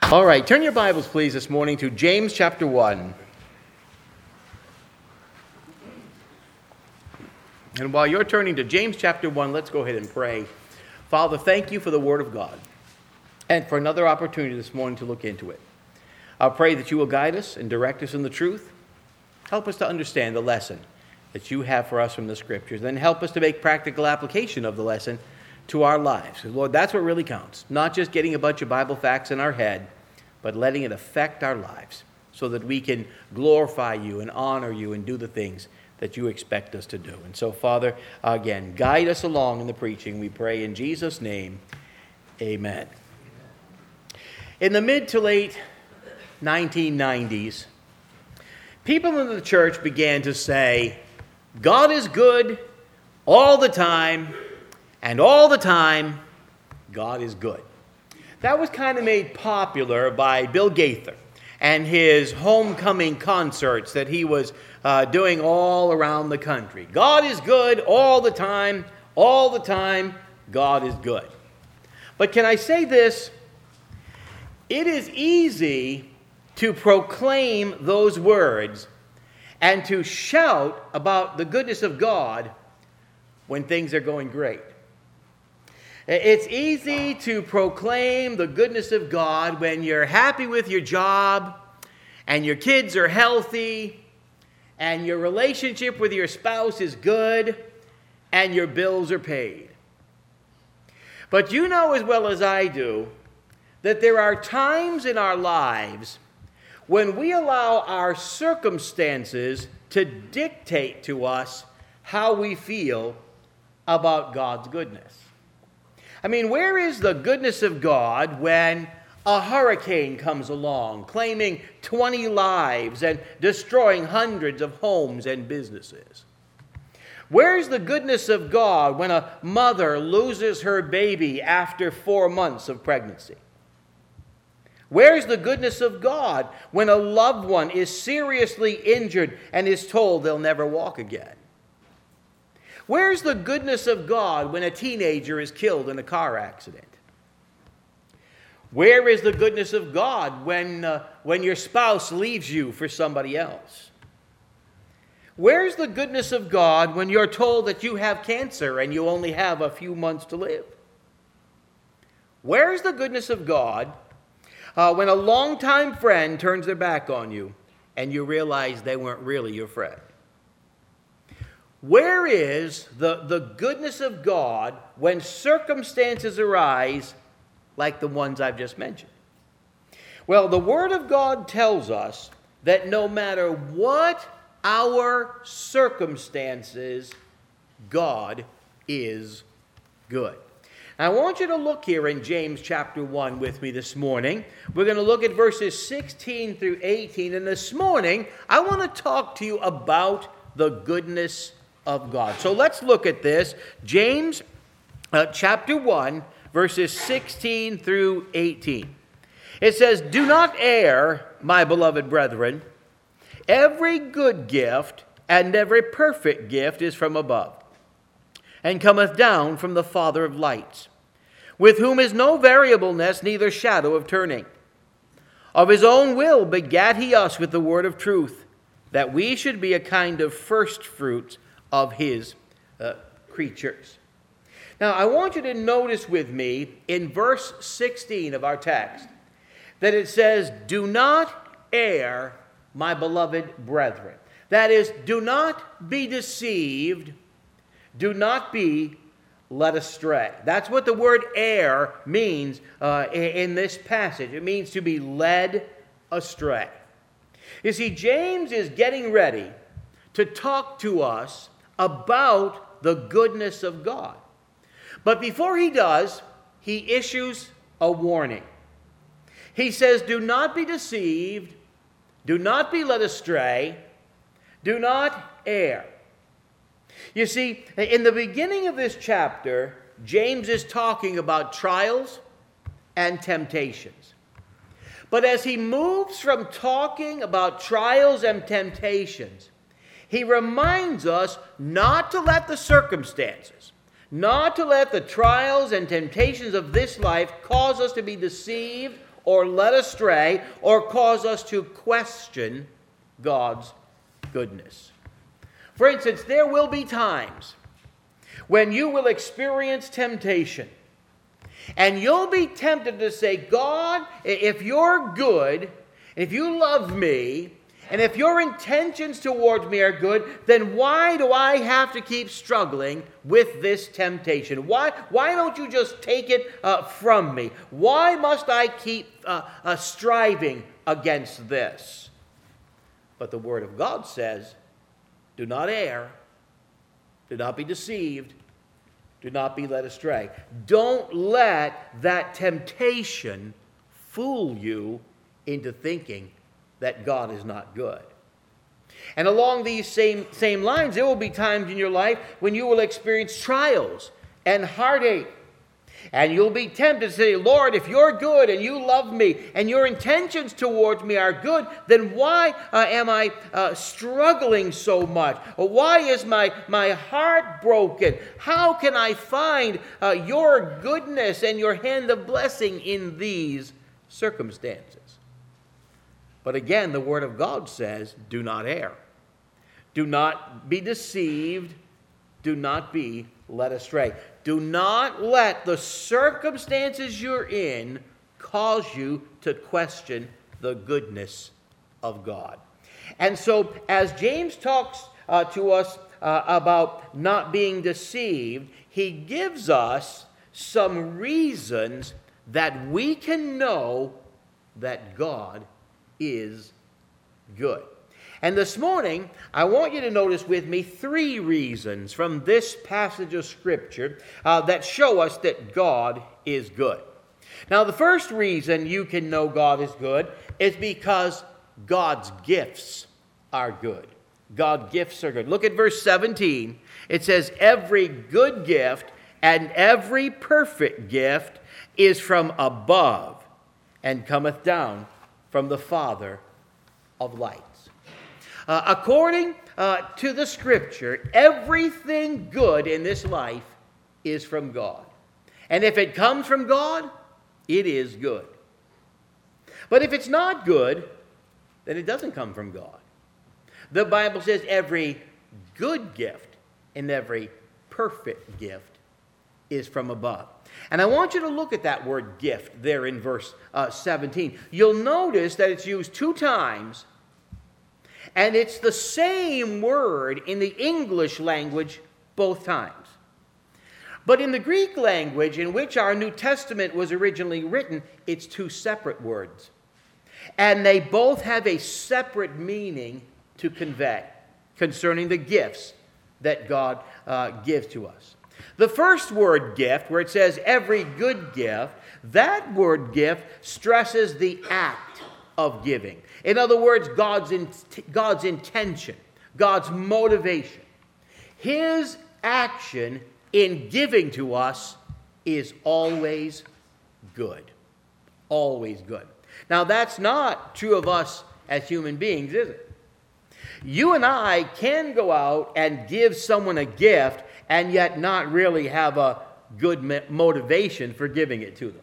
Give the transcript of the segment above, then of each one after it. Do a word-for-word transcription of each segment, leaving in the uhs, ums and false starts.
All right, turn your Bibles, please, this morning to James chapter one. And while you're turning to James chapter one, let's go ahead and pray. Father, thank you for the Word of God and for another opportunity this morning to look into it. I pray that you will guide us and direct us in the truth. Help us to understand the lesson that you have for us from the Scriptures. Then help us to make practical application of the lesson to our lives. Because, Lord, that's what really counts. Not just getting a bunch of Bible facts in our head, but letting it affect our lives so that we can glorify you and honor you and do the things that you expect us to do. And so, Father, again, guide us along in the preaching. We pray in Jesus' name, amen. In the mid to late nineteen nineties, people in the church began to say, God is good all the time, and all the time, God is good. That was kind of made popular by Bill Gaither and his homecoming concerts that he was uh, doing all around the country. God is good all the time, all the time, God is good. But can I say this? It is easy to proclaim those words and to shout about the goodness of God when things are going great. It's easy to proclaim the goodness of God when you're happy with your job and your kids are healthy and your relationship with your spouse is good and your bills are paid. But you know as well as I do that there are times in our lives when we allow our circumstances to dictate to us how we feel about God's goodness. I mean, where is the goodness of God when a hurricane comes along, claiming twenty lives and destroying hundreds of homes and businesses? Where's the goodness of God when a mother loses her baby after four months of pregnancy? Where's the goodness of God when a loved one is seriously injured and is told they'll never walk again? Where's the goodness of God when a teenager is killed in a car accident? Where is the goodness of God when, uh, when your spouse leaves you for somebody else? Where's the goodness of God when you're told that you have cancer and you only have a few months to live? Where's the goodness of God uh, when a longtime friend turns their back on you and you realize they weren't really your friend? Where is the, the goodness of God when circumstances arise like the ones I've just mentioned? Well, the Word of God tells us that no matter what our circumstances, God is good. Now, I want you to look here in James chapter one with me this morning. We're going to look at verses sixteen through eighteen. And this morning, I want to talk to you about the goodness of God. So let's look at this. James uh, chapter one, verses sixteen through eighteen. It says, "Do not err, my beloved brethren. Every good gift and every perfect gift is from above, and cometh down from the Father of lights, with whom is no variableness, neither shadow of turning. Of his own will begat he us with the word of truth, that we should be a kind of first fruits of his uh, creatures." Now, I want you to notice with me in verse sixteen of our text that it says, "Do not err, my beloved brethren." That is, do not be deceived, do not be led astray. That's what the word err means uh, in this passage. It means to be led astray. You see, James is getting ready to talk to us about the goodness of God. But before he does, he issues a warning. He says, do not be deceived, do not be led astray, do not err. You see, in the beginning of this chapter, James is talking about trials and temptations. But as he moves from talking about trials and temptations, he reminds us not to let the circumstances, not to let the trials and temptations of this life cause us to be deceived or led astray or cause us to question God's goodness. For instance, there will be times when you will experience temptation, and you'll be tempted to say, God, if you're good, if you love me, and if your intentions towards me are good, then why do I have to keep struggling with this temptation? Why, why don't you just take it uh, from me? Why must I keep uh, uh, striving against this? But the Word of God says, do not err. Do not be deceived. Do not be led astray. Don't let that temptation fool you into thinking that God is not good. And along these same, same lines, there will be times in your life when you will experience trials and heartache. And you'll be tempted to say, Lord, if you're good and you love me and your intentions towards me are good, then why uh, am I uh, struggling so much? Or why is my, my heart broken? How can I find uh, your goodness and your hand of blessing in these circumstances? But again, the Word of God says, do not err. Do not be deceived. Do not be led astray. Do not let the circumstances you're in cause you to question the goodness of God. And so, as James talks uh, to us uh, about not being deceived, he gives us some reasons that we can know that God is good. And this morning, I want you to notice with me three reasons from this passage of Scripture uh, that show us that God is good. Now, the first reason you can know God is good is because God's gifts are good. God's gifts are good. Look at verse seventeen. It says, every good gift and every perfect gift is from above and cometh down from the Father of lights. Uh, according uh, to the Scripture, everything good in this life is from God. And if it comes from God, it is good. But if it's not good, then it doesn't come from God. The Bible says every good gift and every perfect gift is from above. And I want you to look at that word gift there in verse uh, seventeen. You'll notice that it's used two times, and it's the same word in the English language both times. But in the Greek language in which our New Testament was originally written, it's two separate words. And they both have a separate meaning to convey concerning the gifts that God uh, gives to us. The first word, gift, where it says every good gift, that word gift stresses the act of giving. In other words, God's, in, God's intention, God's motivation. His action in giving to us is always good. Always good. Now, that's not true of us as human beings, is it? You and I can go out and give someone a gift and yet not really have a good motivation for giving it to them.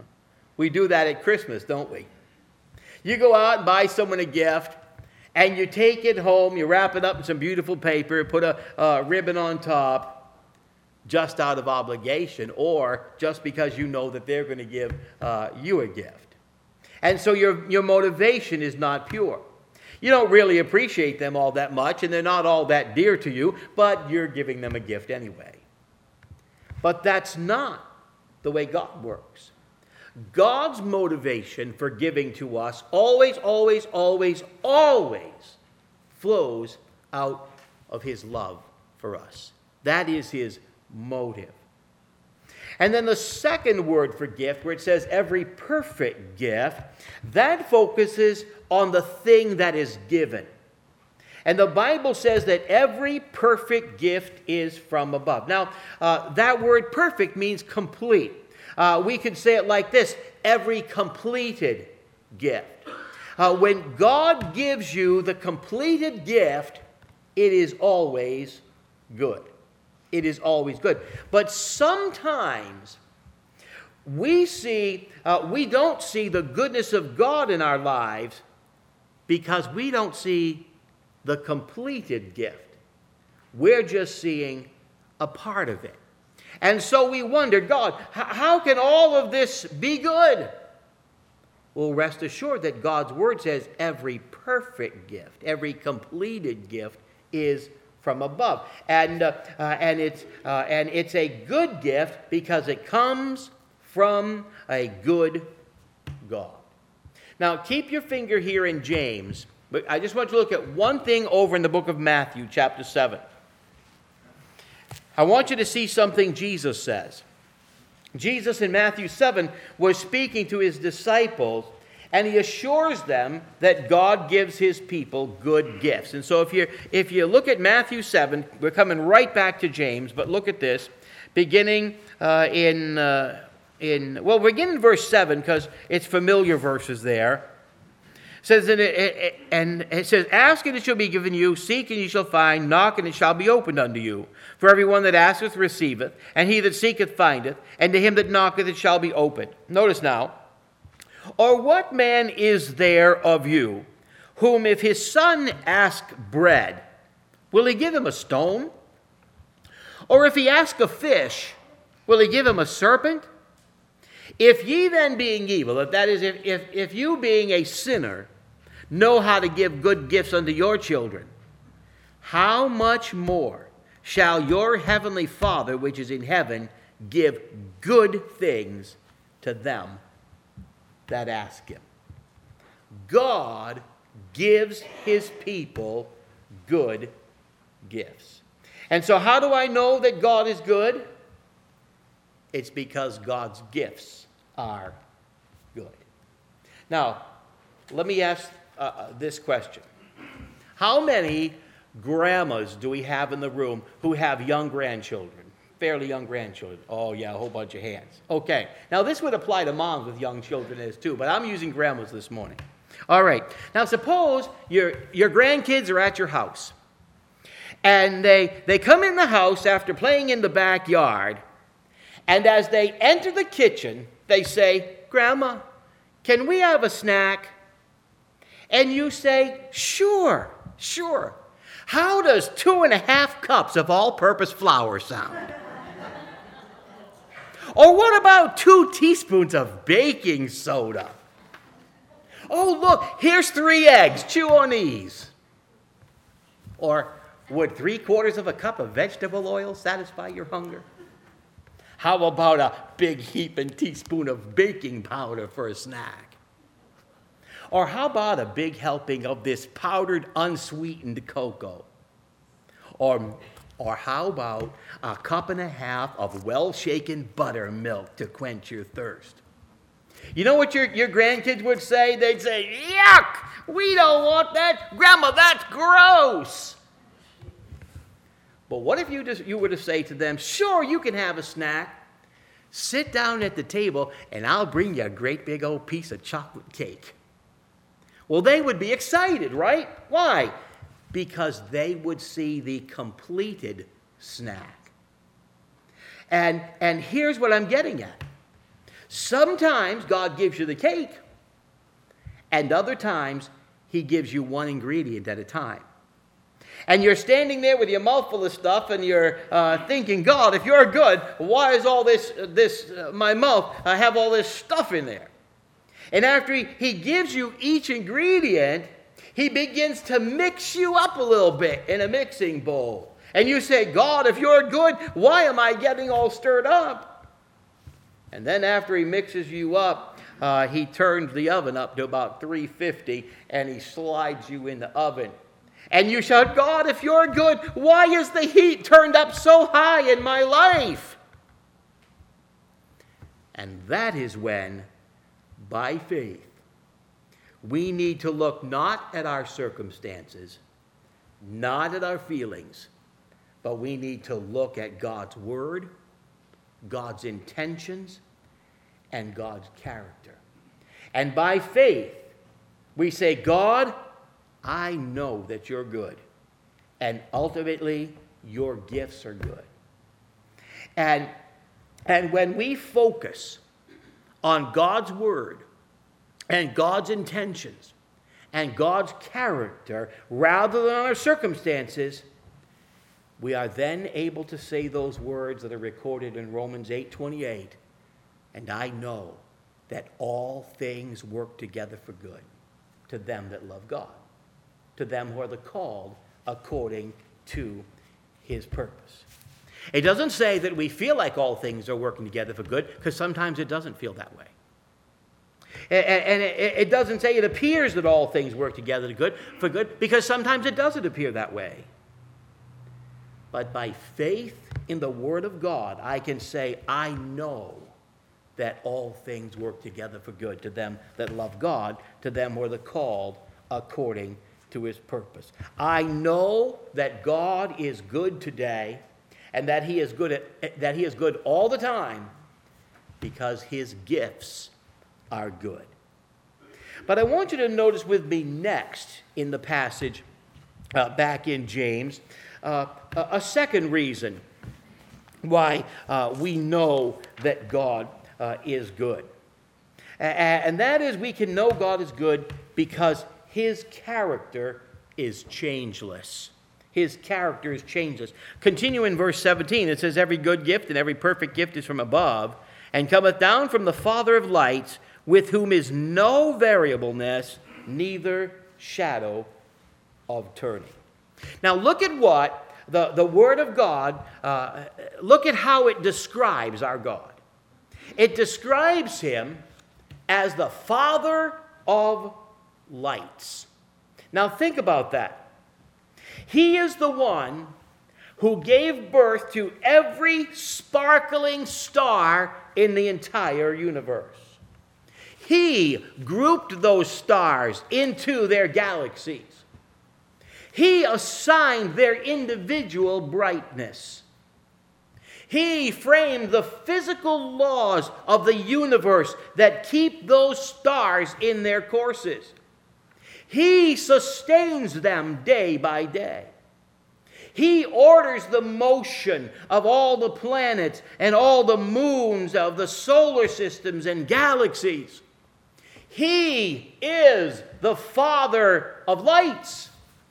We do that at Christmas, don't we? You go out and buy someone a gift, and you take it home, you wrap it up in some beautiful paper, put a, a ribbon on top, just out of obligation, or just because you know that they're going to give uh, you a gift. And so your, your motivation is not pure. You don't really appreciate them all that much, and they're not all that dear to you, but you're giving them a gift anyway. But that's not the way God works. God's motivation for giving to us always, always, always, always flows out of His love for us. That is His motive. And then the second word for gift, where it says every perfect gift, that focuses on the thing that is given. And the Bible says that every perfect gift is from above. Now, uh, that word perfect means complete. Uh, we could say it like this: every completed gift. Uh, when God gives you the completed gift, it is always good. It is always good. But sometimes we see, uh, we don't see the goodness of God in our lives because we don't see the completed gift. We're just seeing a part of it. And so we wonder, God, how can all of this be good? Well, rest assured that God's word says every perfect gift, every completed gift is from above. And, uh, uh, and, it's, uh, and it's a good gift because it comes from a good God. Now, keep your finger here in James, but I just want you to look at one thing over in the book of Matthew, chapter seven. I want you to see something Jesus says. Jesus in Matthew seven was speaking to his disciples, and he assures them that God gives his people good gifts. And so if you if you look at Matthew seven, we're coming right back to James, but look at this, beginning uh, in, uh, in, well, we begin in verse seven because it's familiar verses there. It says, and it, and it says, ask and it shall be given you, seek and you shall find, knock and it shall be opened unto you. For everyone that asketh receiveth, and he that seeketh findeth, and to him that knocketh it shall be opened. Notice now, or what man is there of you, whom if his son ask bread, will he give him a stone? Or if he ask a fish, will he give him a serpent? If ye then being evil, if that is, if, if, if you being a sinner, know how to give good gifts unto your children, how much more shall your heavenly Father which is in heaven give good things to them that ask him? God gives his people good gifts. And so how do I know that God is good? It's because God's gifts are good. Now, let me ask uh, this question. How many grandmas do we have in the room who have young grandchildren? Fairly young grandchildren. Oh, yeah, a whole bunch of hands. Okay. Now, this would apply to moms with young children as too, but I'm using grandmas this morning. All right. Now, suppose your, your grandkids are at your house, and they, they come in the house after playing in the backyard, and as they enter the kitchen, they say, Grandma, can we have a snack? And you say, sure, sure. How does two and a half cups of all-purpose flour sound? Or what about two teaspoons of baking soda? Oh, look, here's three eggs. Chew on these. Or would three quarters of a cup of vegetable oil satisfy your hunger? How about a big heaping teaspoon of baking powder for a snack? Or how about a big helping of this powdered unsweetened cocoa? Or, or how about a cup and a half of well-shaken buttermilk to quench your thirst? You know what your, your grandkids would say? They'd say, yuck, we don't want that. Grandma, that's gross. But what if you, just, you were to say to them, sure, you can have a snack. Sit down at the table, and I'll bring you a great big old piece of chocolate cake. Well, they would be excited, right? Why? Because they would see the completed snack. And, and here's what I'm getting at. Sometimes God gives you the cake, and other times he gives you one ingredient at a time. And you're standing there with your mouth full of stuff, and you're uh, thinking, God, if you're good, why is all this, uh, this uh, my mouth, I have all this stuff in there? And after he, he gives you each ingredient, he begins to mix you up a little bit in a mixing bowl. And you say, God, if you're good, why am I getting all stirred up? And then after he mixes you up, uh, he turns the oven up to about three fifty, and he slides you in the oven. And you shout, God, if you're good, why is the heat turned up so high in my life? And that is when, by faith, we need to look not at our circumstances, not at our feelings, but we need to look at God's word, God's intentions, and God's character. And by faith, we say, God, I know that you're good. And ultimately, your gifts are good. And, and when we focus on God's word and God's intentions and God's character rather than on our circumstances, we are then able to say those words that are recorded in Romans eight twenty-eight. And I know that all things work together for good to them that love God, to them who are the called according to his purpose. It doesn't say that we feel like all things are working together for good, because sometimes it doesn't feel that way. And it doesn't say it appears that all things work together for good, because sometimes it doesn't appear that way. But by faith in the Word of God, I can say, I know that all things work together for good to them that love God, to them who are the called according to his purpose. I know that God is good today, and that he is good at, that he is good all the time, because his gifts are good. But I want you to notice with me next in the passage uh, back in James, uh, a, a second reason why uh, we know that God uh, is good. A- and that is, we can know God is good because his character is changeless. His character is changeless. Continue in verse seventeen. It says, every good gift and every perfect gift is from above, and cometh down from the Father of lights, with whom is no variableness, neither shadow of turning. Now look at what the, the Word of God, uh, look at how it describes our God. It describes him as the Father of lights. Now think about that. He is the one who gave birth to every sparkling star in the entire universe. He grouped those stars into their galaxies. He assigned their individual brightness. He framed the physical laws of the universe that keep those stars in their courses. He sustains them day by day. He orders the motion of all the planets and all the moons of the solar systems and galaxies. He is the Father of lights.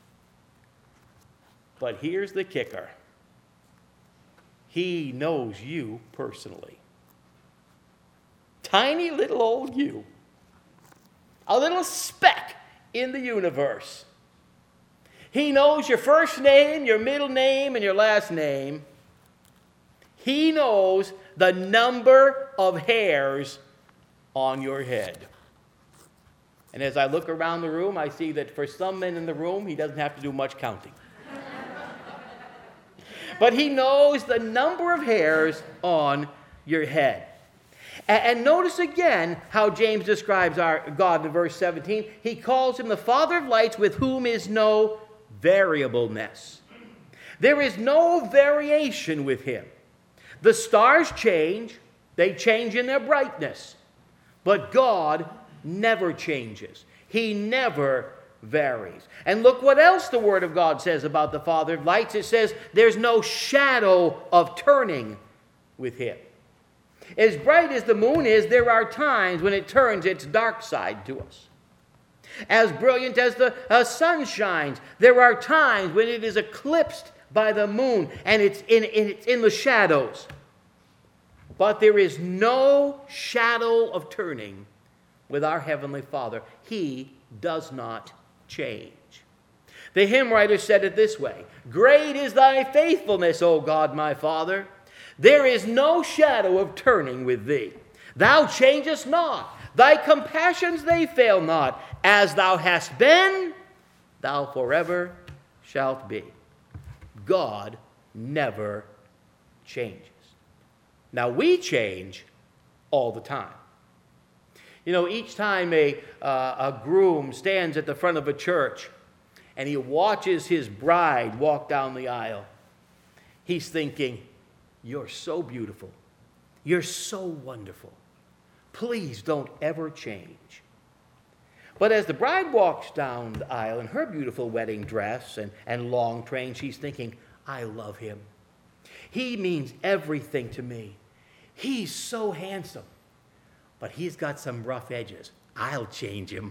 But here's the kicker. He knows you personally. Tiny little old you. A little speck in the universe. He knows your first name, your middle name, and your last name. He knows the number of hairs on your head. And as I look around the room, I see that for some men in the room, he doesn't have to do much counting. But he knows the number of hairs on your head. And notice again how James describes our God in verse seventeen. He calls him the Father of lights, with whom is no variableness. There is no variation with him. The stars change. They change in their brightness. But God never changes. He never varies. And look what else the Word of God says about the Father of lights. It says there's no shadow of turning with him. As bright as the moon is, there are times when it turns its dark side to us. As brilliant as the uh, sun shines, there are times when it is eclipsed by the moon and it's in, in, it's in the shadows. But there is no shadow of turning with our Heavenly Father. He does not change. The hymn writer said it this way: great is thy faithfulness, O God my Father. There is no shadow of turning with thee. Thou changest not. Thy compassions, they fail not. As thou hast been, thou forever shalt be. God never changes. Now, we change all the time. You know, each time a, uh, a groom stands at the front of a church and he watches his bride walk down the aisle, he's thinking, you're so beautiful. You're so wonderful. Please don't ever change. But as the bride walks down the aisle in her beautiful wedding dress and, and long train, she's thinking, I love him. He means everything to me. He's so handsome. but he's got some rough edges. I'll change him.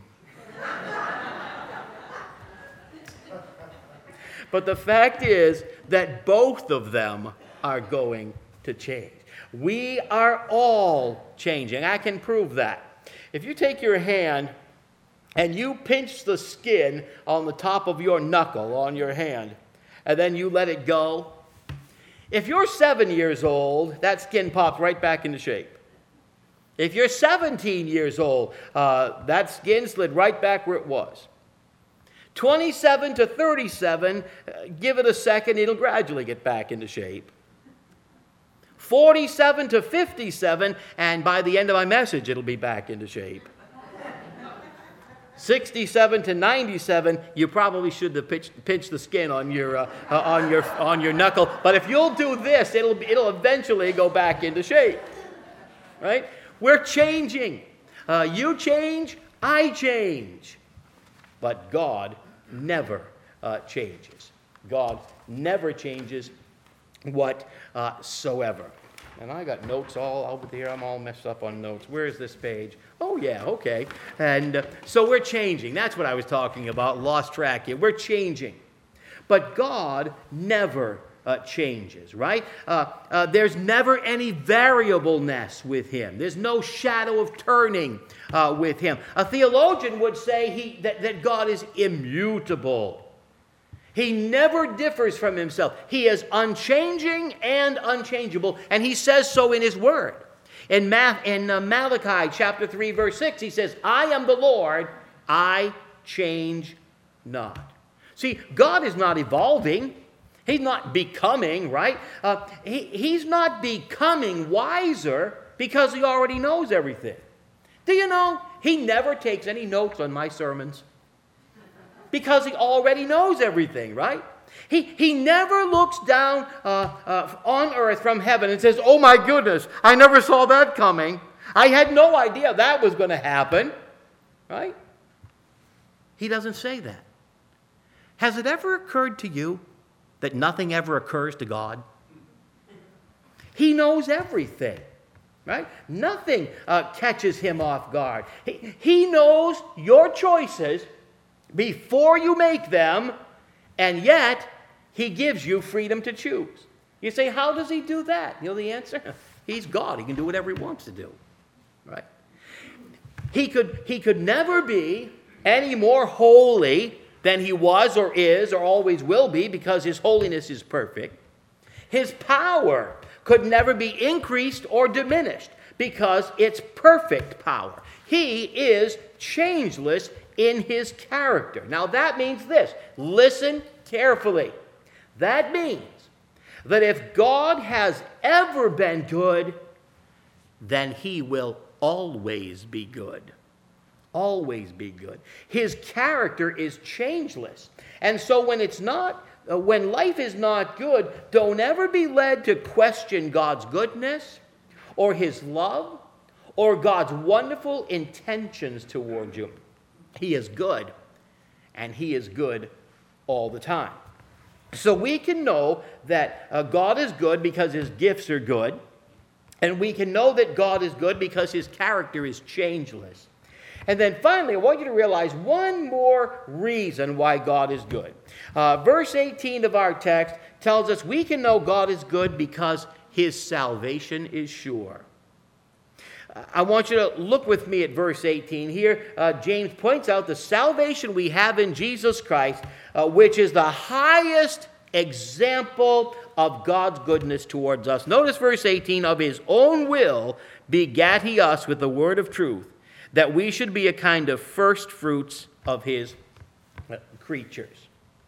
But the fact is that both of them are going to change. We are all changing. I can prove that. If you take your hand and you pinch the skin on the top of your knuckle on your hand, and then you let it go, if you're seven years old, that skin pops right back into shape. If you're seventeen years old, uh, that skin slid right back where it was. twenty-seven to thirty-seven, uh, give it a second, it'll gradually get back into shape. forty-seven to fifty-seven, and by the end of my message, it'll be back into shape. sixty-seven to ninety-seven, you probably should have pinched, pinched the skin on your uh, uh, on your on your knuckle. But if you'll do this, it'll it'll eventually go back into shape, right? We're changing. Uh, you change, I change, but God never uh, changes. God never changes whatsoever. And I got notes all over here. I'm all messed up on notes. Where is this page? Oh, yeah, okay. And uh, so we're changing. That's what I was talking about. Lost track here. We're changing. But God never uh, changes, right? Uh, uh, there's never any variableness with him. There's no shadow of turning uh, with him. A theologian would say he, that, that God is immutable. He never differs from himself. He is unchanging and unchangeable, and he says so in his word. In, Ma- in uh, Malachi chapter three, verse six, he says, I am the Lord, I change not. See, God is not evolving. He's not becoming, right? Uh, he, he's not becoming wiser because he already knows everything. Do you know, he never takes any notes on my sermons because he already knows everything, right? He, he never looks down uh, uh, on earth from heaven and says, oh my goodness, I never saw that coming. I had no idea that was going to happen, right? He doesn't say that. Has it ever occurred to you that nothing ever occurs to God? He knows everything, right? Nothing uh, catches him off guard. He, he knows your choices before you make them, and yet he gives you freedom to choose. You say, how does he do that? You know the answer? He's God. He can do whatever he wants to do, right? He could, he could never be any more holy than he was or is or always will be because his holiness is perfect. His power could never be increased or diminished because it's perfect power. He is changeless in his character. Now that means this. Listen carefully. That means that if God has ever been good, then he will always be good. Always be good. His character is changeless. And so when it's not, uh, when life is not good, don't ever be led to question God's goodness or his love or God's wonderful intentions toward you. He is good, and he is good all the time. So we can know that uh, God is good because his gifts are good, and we can know that God is good because his character is changeless. And then finally, I want you to realize one more reason why God is good. Uh, verse eighteen of our text tells us we can know God is good because his salvation is sure. I want you to look with me at verse eighteen here. Uh, James points out the salvation we have in Jesus Christ, uh, which is the highest example of God's goodness towards us. Notice verse eighteen, of his own will begat he us with the word of truth, that we should be a kind of first fruits of his creatures.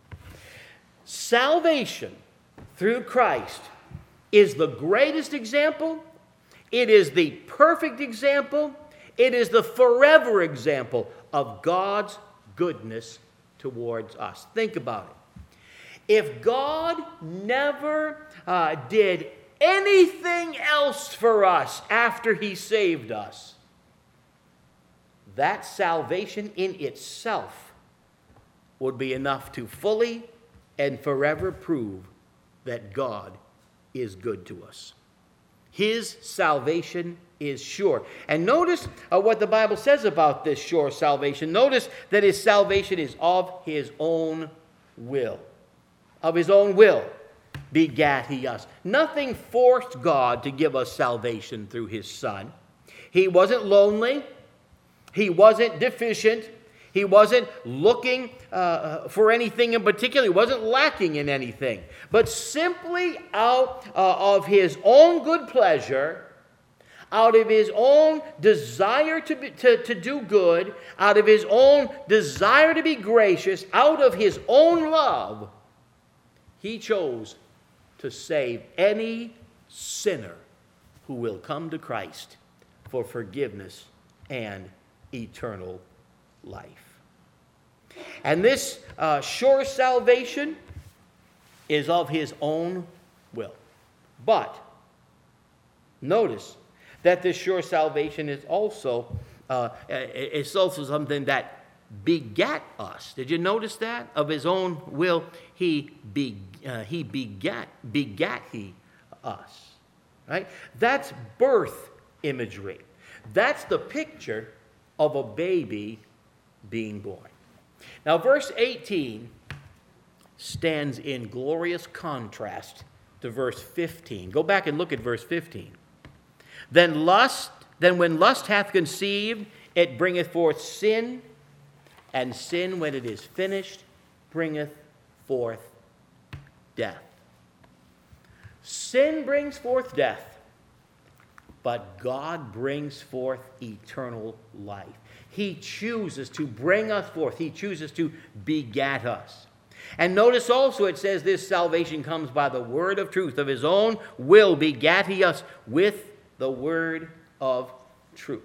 Salvation through Christ is the greatest example. It is the perfect example. It is the forever example of God's goodness towards us. Think about it. If God never uh, did anything else for us after he saved us, that salvation in itself would be enough to fully and forever prove that God is good to us. His salvation is sure. And notice uh, what the Bible says about this sure salvation. Notice that his salvation is of his own will. Of his own will begat he us. Nothing forced God to give us salvation through his Son. He wasn't lonely. He wasn't deficient. He wasn't looking uh, for anything in particular. He wasn't lacking in anything. But simply out uh, of his own good pleasure, out of his own desire to, be, to, to do good, out of his own desire to be gracious, out of his own love, he chose to save any sinner who will come to Christ for forgiveness and eternal life. And this uh, sure salvation is of his own will. But notice that this sure salvation is also uh, it's also something that begat us. Did you notice that? Of his own will, he be, uh, he begat begat he us. Right? That's birth imagery. That's the picture of a baby being born. Now, verse eighteen stands in glorious contrast to verse fifteen. Go back and look at verse fifteen. Then lust, then when lust hath conceived, it bringeth forth sin, and sin, when it is finished, bringeth forth death. Sin brings forth death, but God brings forth eternal life. He chooses to bring us forth. He chooses to begat us. And notice also it says this salvation comes by the word of truth. Of his own will begat he us with the word of truth.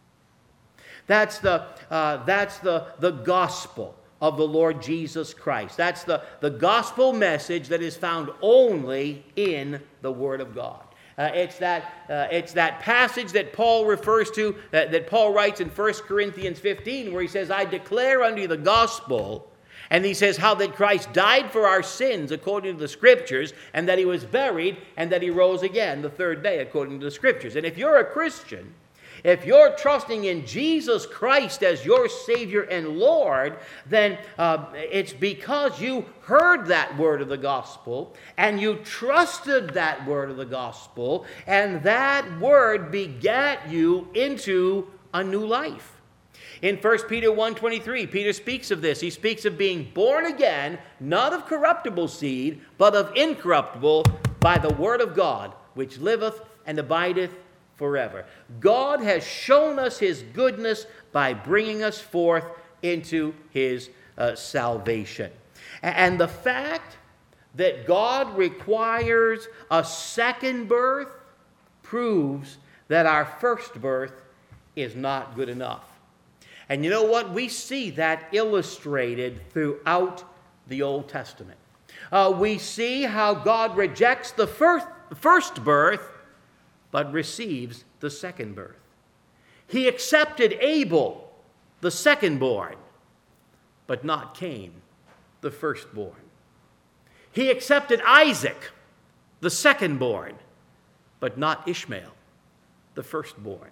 That's the, uh, that's the, the gospel of the Lord Jesus Christ. That's the, the gospel message that is found only in the Word of God. Uh, it's, that, uh, it's that passage that Paul refers to, that, that Paul writes in First Corinthians fifteen, where he says, I declare unto you the gospel. And he says how that Christ died for our sins according to the Scriptures, and that he was buried, and that he rose again the third day according to the Scriptures. And if you're a Christian, if you're trusting in Jesus Christ as your Savior and Lord, then uh, it's because you heard that word of the gospel, and you trusted that word of the gospel, and that word begat you into a new life. In First Peter one twenty-three, Peter speaks of this. He speaks of being born again, not of corruptible seed, but of incorruptible, by the word of God, which liveth and abideth forever. God has shown us his goodness by bringing us forth into his uh, salvation. And the fact that God requires a second birth proves that our first birth is not good enough. And you know what? We see that illustrated throughout the Old Testament. Uh, we see how God rejects the first, first birth, but receives the second birth. He accepted Abel, the second-born, but not Cain, the firstborn. He accepted Isaac, the second-born, but not Ishmael, the firstborn.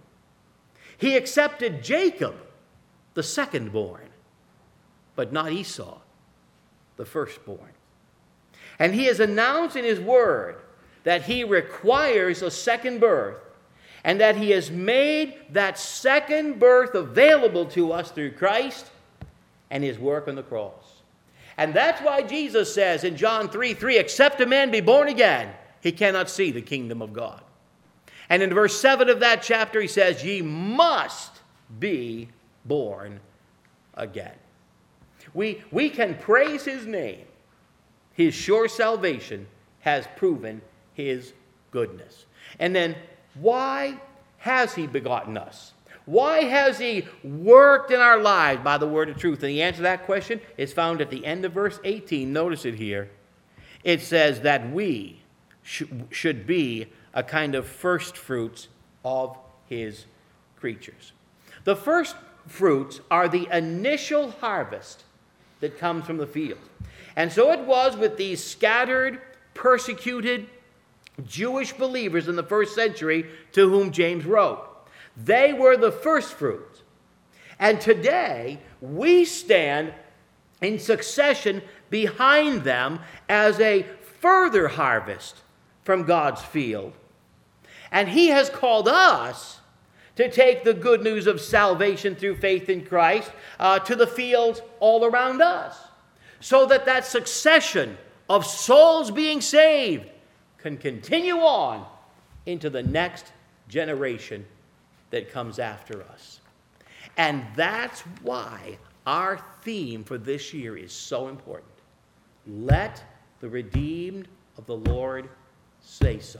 He accepted Jacob, the second-born, but not Esau, the firstborn. And he has announced in his word that he requires a second birth, and that he has made that second birth available to us through Christ and his work on the cross. And that's why Jesus says in John three three, except a man be born again, he cannot see the kingdom of God. And in verse seven of that chapter, he says, ye must be born again. We, we can praise his name. His sure salvation has proven his goodness. And then, why has he begotten us? Why has he worked in our lives by the word of truth? And the answer to that question is found at the end of verse eighteen. Notice it here. It says that we sh- should be a kind of first fruits of his creatures. The first fruits are the initial harvest that comes from the field. And so it was with these scattered, persecuted, Jewish believers in the first century to whom James wrote. They were the first fruits. And today, we stand in succession behind them as a further harvest from God's field. And he has called us to take the good news of salvation through faith in Christ uh, to the fields all around us, so that that succession of souls being saved can continue on into the next generation that comes after us. And that's why our theme for this year is so important. Let the redeemed of the Lord say so.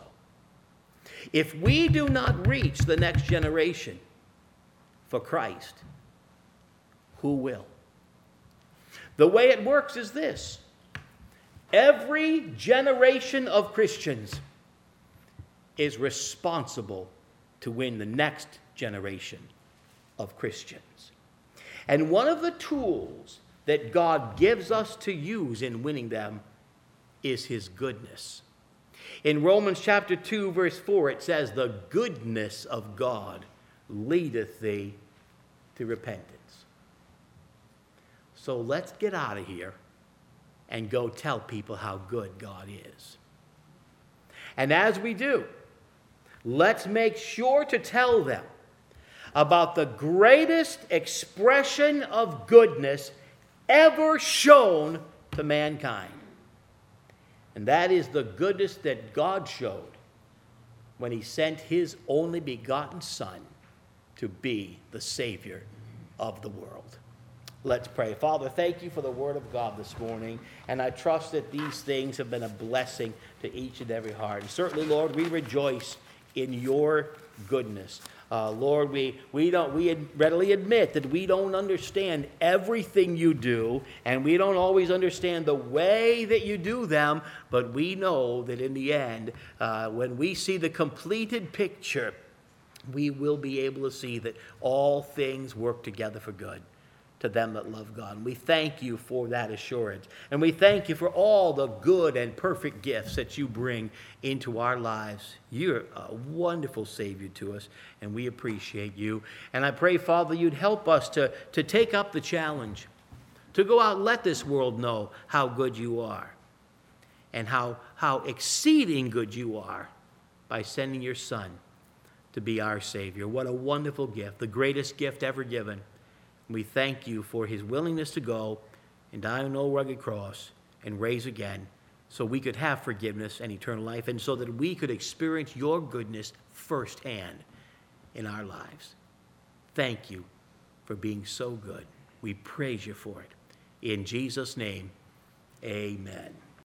If we do not reach the next generation for Christ, who will? The way it works is this. Every generation of Christians is responsible to win the next generation of Christians. And one of the tools that God gives us to use in winning them is his goodness. In Romans chapter two, verse four, it says, "The goodness of God leadeth thee to repentance." So let's get out of here and go tell people how good God is. And as we do, let's make sure to tell them about the greatest expression of goodness ever shown to mankind. And that is the goodness that God showed when he sent his only begotten Son to be the Savior of the world. Let's pray. Father, thank you for the word of God this morning, and I trust that these things have been a blessing to each and every heart. And certainly, Lord, we rejoice in your goodness. Uh, Lord, we, we don't we readily admit that we don't understand everything you do, and we don't always understand the way that you do them, but we know that in the end, uh, when we see the completed picture, we will be able to see that all things work together for good to them that love God. And we thank you for that assurance. And we thank you for all the good and perfect gifts that you bring into our lives. You're a wonderful Savior to us, and we appreciate you. And I pray, Father, you'd help us to, to take up the challenge, to go out and let this world know how good you are and how, how exceeding good you are by sending your Son to be our Savior. What a wonderful gift, the greatest gift ever given. We thank you for his willingness to go and die on an old rugged cross and raise again so we could have forgiveness and eternal life, and so that we could experience your goodness firsthand in our lives. Thank you for being so good. We praise you for it. In Jesus' name, amen.